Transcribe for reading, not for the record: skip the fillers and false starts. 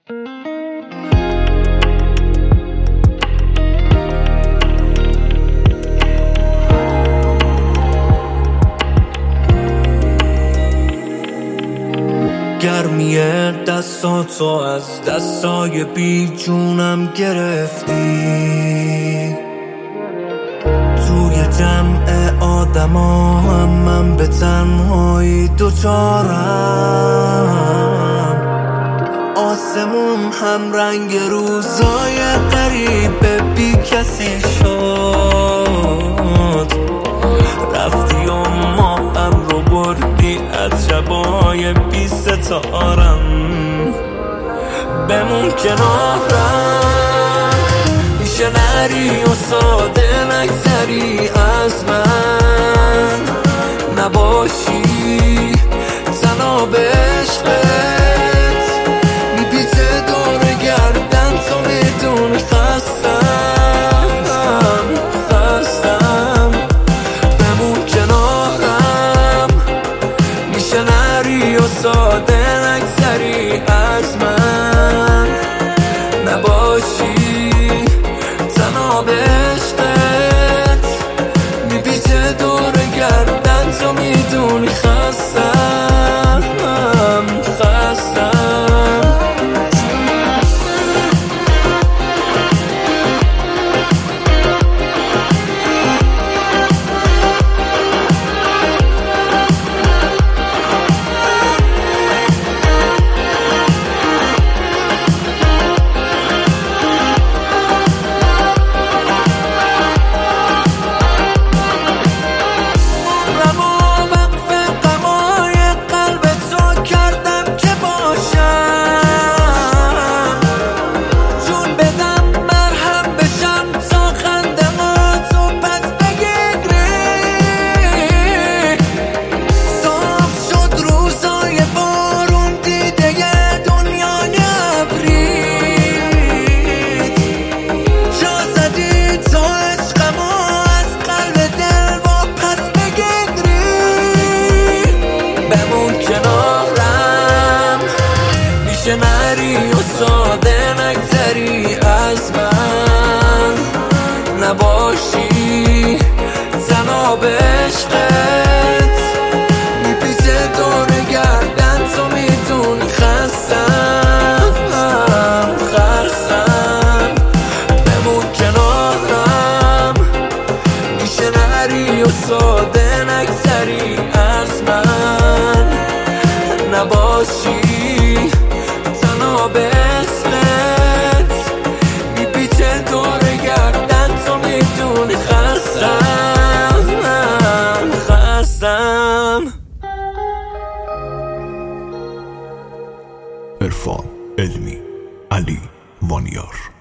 گرمی دستاتو از دستای بی جونم گرفتی، توی جمع آدما هم من به تنهایی دوچارم. آسمون هم رنگ روزای غریب بی کسی شد، رفتی و ما هم رو بردی از شبای بی ستارم. بمون کنارم، میشه نری و ساده نگذری از من، نباشی تنها به عشقت، میپیچه دور گردن تو میدونی خستم. بمون کنارم، میشه نری و ساده نگذری از من، نباشی تنها به عشقت، میپیچه دور گردن تو میدونی خستم. میشه نری و ساده نگذری از من، نباشی تنها به عشقت، میپیچه دور گردن تو میدونی خستم. بمون کنارم، میشه نری و ساده نگذری از من، نباشی تنها به عشقت، میپیچه دور گردن تو میدونی خستم. عرفان علمی، علی وانیار.